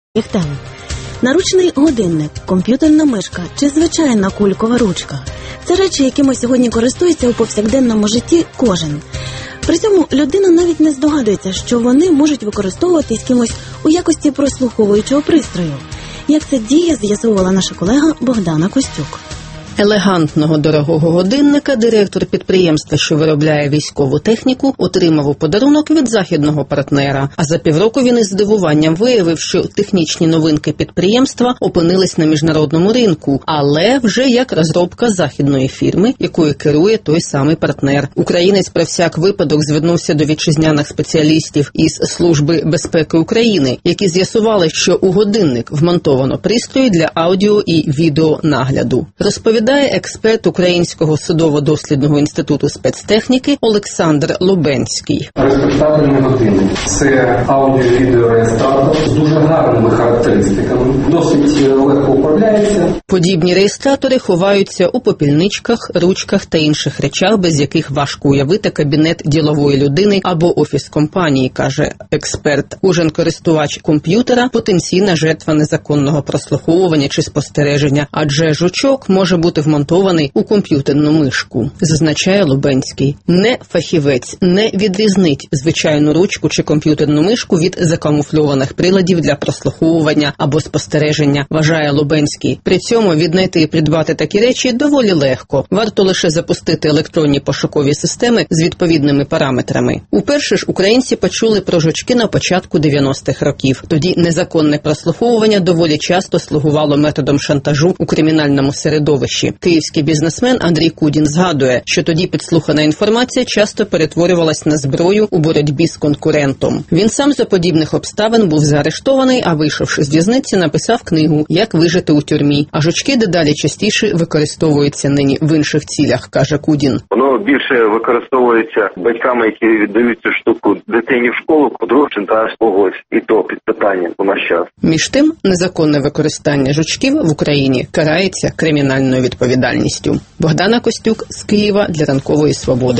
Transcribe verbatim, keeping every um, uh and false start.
Їх тем. Наручний годинник, комп'ютерна мишка чи звичайна кулькова ручка – це речі, якими сьогодні користується у повсякденному житті кожен. При цьому людина навіть не здогадується, що вони можуть використовуватись кимось у якості прослуховуючого пристрою. Як це діє, з'ясовувала наша колега Богдана Костюк. Елегантного дорогого годинника директор підприємства, що виробляє військову техніку, отримав у подарунок від західного партнера. А за півроку він із здивуванням виявив, що технічні новинки підприємства опинились на міжнародному ринку, але вже як розробка західної фірми, якою керує той самий партнер. Українець про всяк випадок звернувся до вітчизняних спеціалістів із Служби безпеки України, які з'ясували, що у годинник вмонтовано пристрої для аудіо і відеонагляду. Розповідає експерт Українського судово-дослідного інституту спецтехніки Олександр Лубенський. Респектабельний годинник – це аудіо-відеореєстратор з дуже гарними характеристиками, досить легко управляється. Подібні реєстратори ховаються у попільничках, ручках та інших речах, без яких важко уявити кабінет ділової людини або офіс компанії, каже експерт. Кожен користувач комп'ютера – потенційна жертва незаконного прослуховування чи спостереження, адже жучок може бути вмонтований у комп'ютерну мишку, зазначає Лубенський. Не фахівець не відрізнить звичайну ручку чи комп'ютерну мишку від закамуфльованих приладів для прослуховування або спостереження, вважає Лубенський. При цьому віднайти і придбати такі речі доволі легко. Варто лише запустити електронні пошукові системи з відповідними параметрами. Уперше ж українці почули про жучки на початку дев'яностих років. Тоді незаконне прослуховування доволі часто слугувало методом шантажу у кримінальному середовищі. Київський бізнесмен Андрій Кудін згадує, що тоді підслухана інформація часто перетворювалась на зброю у боротьбі з конкурентом. Він сам за подібних обставин був заарештований, а вийшовши з в'язниці, написав книгу «Як вижити у тюрмі». А жучки дедалі частіше використовуються нині в інших цілях, каже Кудін. Воно більше використовується батьками, які віддають цю штуку дитині в школу, по-друге, шантаж когось, і то під питанням у наш час. Між тим, незаконне використання жучків в Україні карається кримінальною відповідальністю. Богдана Костюк з Києва для Ранкової Свободи.